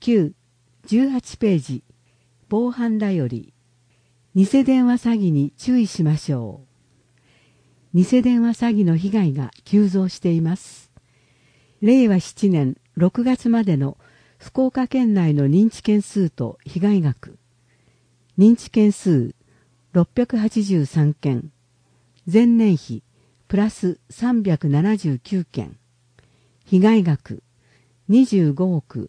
9、18ページ、防犯だより、偽電話詐欺に注意しましょう。偽電話詐欺の被害が急増しています。令和7年6月までの福岡県内の認知件数と被害額。認知件数683件。前年比プラス379件。被害額25億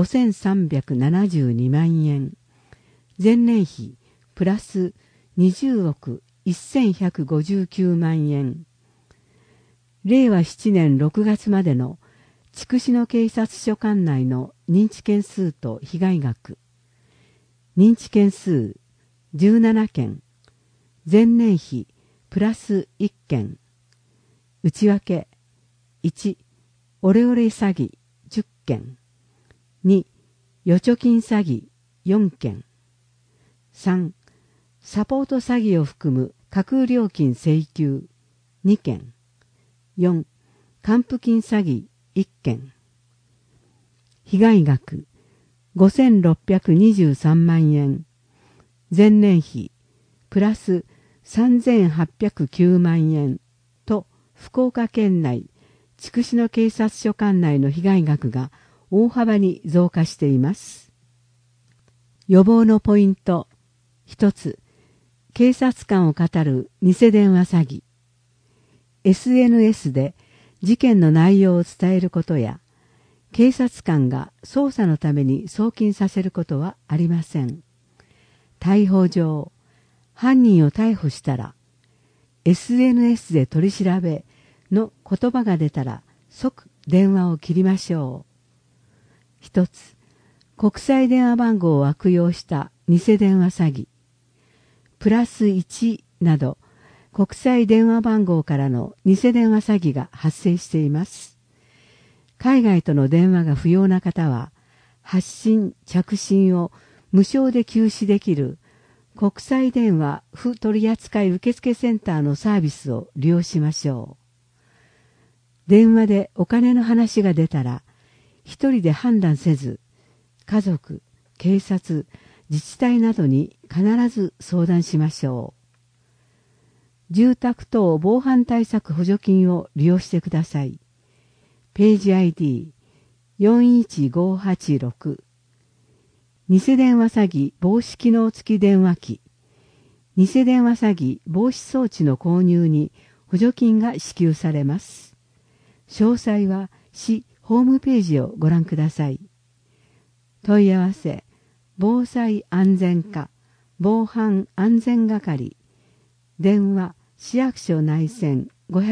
5372万円。前年比プラス20億1159万円。令和7年6月までの筑紫野警察署管内の認知件数と被害額。認知件数17件。前年比プラス1件。内訳1、オレオレ詐欺10件。2、預貯金詐欺4件。3、サポート詐欺を含む架空料金請求2件。4、還付金詐欺1件。被害額5623万円。前年比プラス3809万円と福岡県内筑紫野警察署管内の被害額が大幅に増加しています。予防のポイント一つ、警察官を語る偽電話詐欺。SNS で事件の内容を伝えることや、警察官が捜査のために送金させることはありません。逮捕状、犯人を逮捕したら、SNS で取り調べの言葉が出たら即電話を切りましょう。一つ、国際電話番号を悪用した偽電話詐欺。プラス1など国際電話番号からの偽電話詐欺が発生しています。海外との電話が不要な方は、発信・着信を無償で休止できる国際電話不取扱受付センターのサービスを利用しましょう。電話でお金の話が出たら、一人で判断せず、家族、警察、自治体などに必ず相談しましょう。住宅等防犯対策補助金を利用してください。ページ ID41586 偽電話詐欺防止機能付き電話機。偽電話詐欺防止装置の購入に補助金が支給されます。詳細は市ホームページをご覧ください。問い合わせ、防災安全課、防犯安全係、電話、市役所内線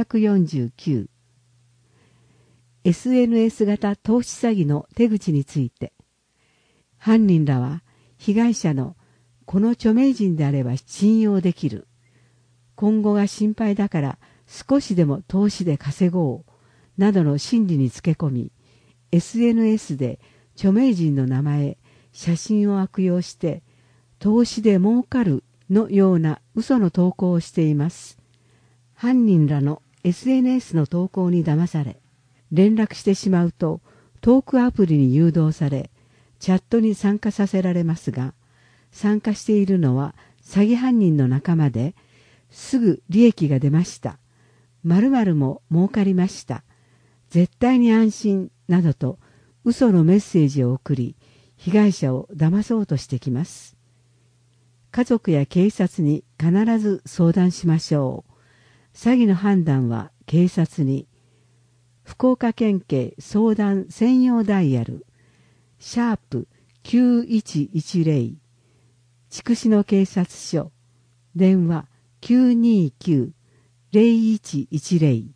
549。SNS 型投資詐欺の手口について、犯人らは被害者のこの著名人であれば信用できる。今後が心配だから少しでも投資で稼ごう。などの心理につけ込み、SNS で著名人の名前、写真を悪用して、投資で儲かるのような嘘の投稿をしています。犯人らの SNS の投稿に騙され、連絡してしまうとトークアプリに誘導され、チャットに参加させられますが、参加しているのは詐欺犯人の仲間で、すぐ利益が出ました。〇〇も儲かりました。絶対に安心などと嘘のメッセージを送り、被害者を騙そうとしてきます。家族や警察に必ず相談しましょう。詐欺の判断は警察に。福岡県警相談専用ダイヤル#9110筑紫野警察署電話929-0110